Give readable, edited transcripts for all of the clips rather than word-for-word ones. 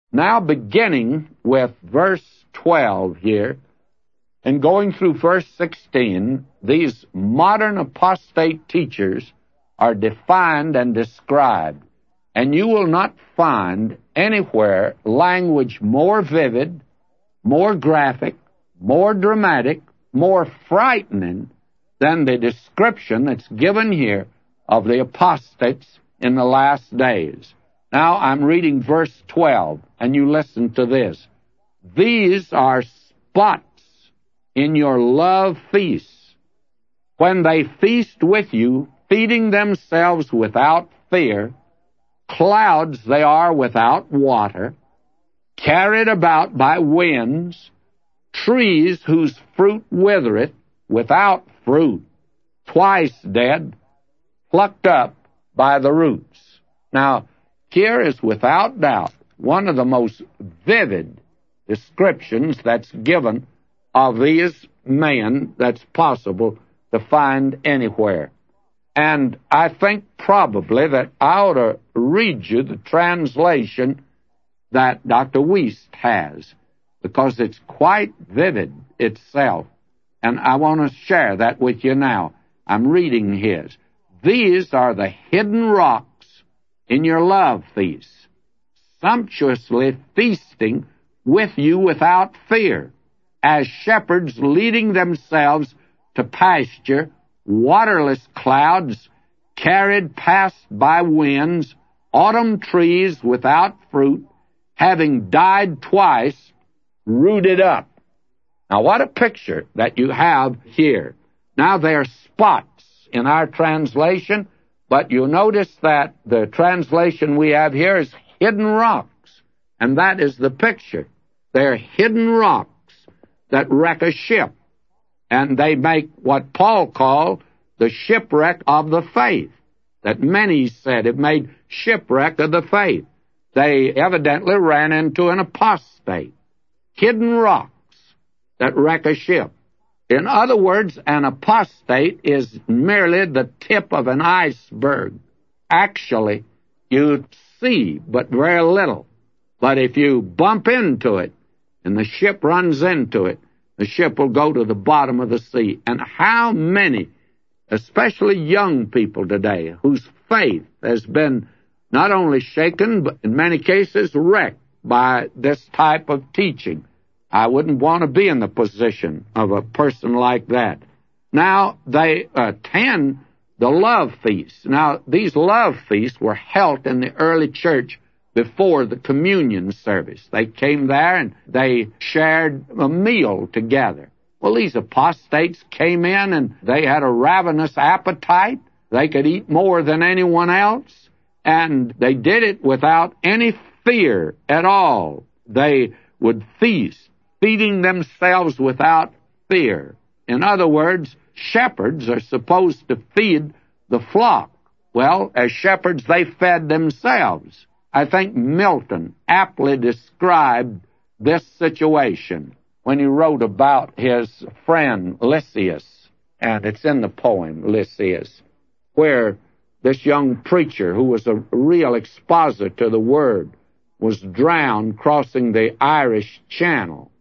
Now beginning with verse 12 here, and going through verse 16, these modern apostate teachers are defined and described. And you will not find anywhere language more vivid, more graphic, more dramatic, more frightening than the description that's given here of the apostates in the last days. Now I'm reading verse 12, and you listen to this. These are spots in your love feasts, when they feast with you, feeding themselves without fear, clouds they are without water, carried about by winds, trees whose fruit withereth, without fruit, twice dead, plucked up by the roots. Now, here is without doubt one of the most vivid descriptions that's given of these men that's possible to find anywhere. And I think probably that I ought to read you the translation that Dr. Wuest has, because it's quite vivid itself. And I want to share that with you now. I'm reading his. These are the hidden rocks in your love feasts, sumptuously feasting with you without fear, as shepherds leading themselves to pasture, waterless clouds carried past by winds, autumn trees without fruit, having died twice, rooted up. Now, what a picture that you have here. Now, there are spots in our translation, but you'll notice that the translation we have here is hidden rocks, and that is the picture. They're hidden rocks that wreck a ship, and they make what Paul called the shipwreck of the faith, that many said it made shipwreck of the faith. They evidently ran into an apostate. Hidden rocks that wreck a ship. In other words, an apostate is merely the tip of an iceberg. Actually, you see but very little. But if you bump into it, and the ship runs into it, the ship will go to the bottom of the sea. And how many, especially young people today, whose faith has been not only shaken, but in many cases wrecked by this type of teaching. I wouldn't want to be in the position of a person like that. Now, they attend the love feasts. Now, these love feasts were held in the early church before the communion service. They came there and they shared a meal together. Well, these apostates came in and they had a ravenous appetite. They could eat more than anyone else, and they did it without any fear at all. They would feast, feeding themselves without fear. In other words, shepherds are supposed to feed the flock. Well, as shepherds, they fed themselves. I think Milton aptly described this situation when he wrote about his friend Lysias, and it's in the poem, Lysias, where this young preacher, who was a real expositor to the Word, was drowned crossing the Irish Channel.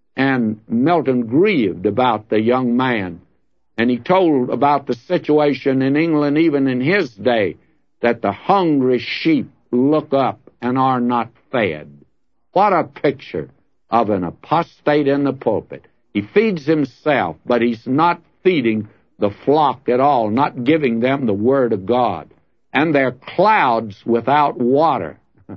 And Milton grieved about the young man, and he told about the situation in England even in his day, that the hungry sheep look up and are not fed. What a picture of an apostate in the pulpit. He feeds himself, but he's not feeding the flock at all, not giving them the Word of God. And they're clouds without water.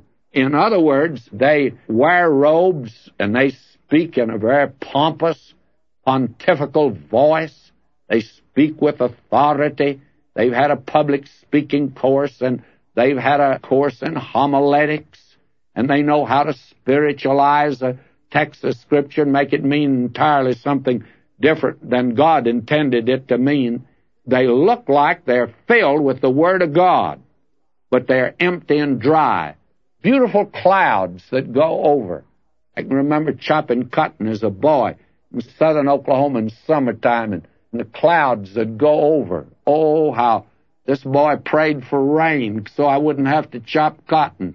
In other words, they wear robes and they speak in a very pompous, pontifical voice. They speak with authority. They've had a public speaking course, and they've had a course in homiletics, and they know how to spiritualize a text of Scripture and make it mean entirely something different than God intended it to mean. They look like they're filled with the Word of God, but they're empty and dry. Beautiful clouds that go over. I can remember chopping cotton as a boy in southern Oklahoma in summertime, and the clouds that go over. Oh, how this boy prayed for rain so I wouldn't have to chop cotton,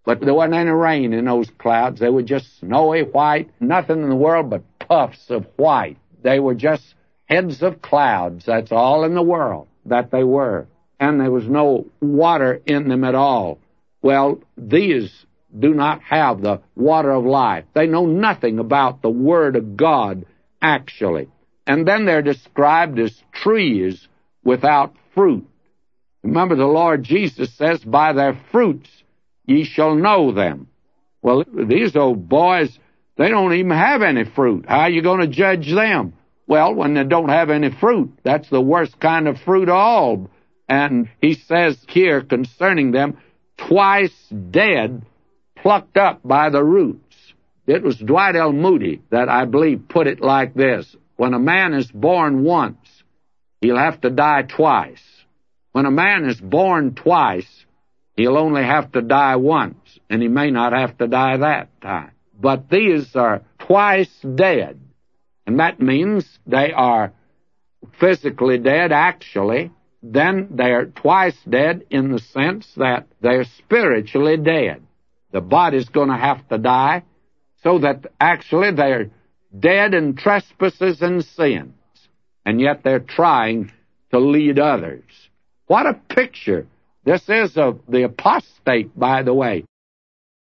But there wasn't any rain in those clouds. They were just snowy white, nothing in the world but puffs of white. They were just heads of clouds. That's all in the world that they were. And there was no water in them at all. Well, these do not have the water of life. They know nothing about the Word of God, actually. And then they're described as trees without fruit. Remember, the Lord Jesus says, by their fruits ye shall know them. Well, these old boys, they don't even have any fruit. How are you going to judge them? Well, when they don't have any fruit, that's the worst kind of fruit of all. And he says here concerning them, twice dead, plucked up by the roots. It was Dwight L. Moody that, I believe, put it like this. When a man is born once, he'll have to die twice. When a man is born twice, he'll only have to die once, and he may not have to die that time. But these are twice dead, and that means they are physically dead, actually. Then they are twice dead in the sense that they're spiritually dead. The body's going to have to die, so that actually they're dead in trespasses and sins, and yet they're trying to lead others. What a picture this is of the apostate, by the way.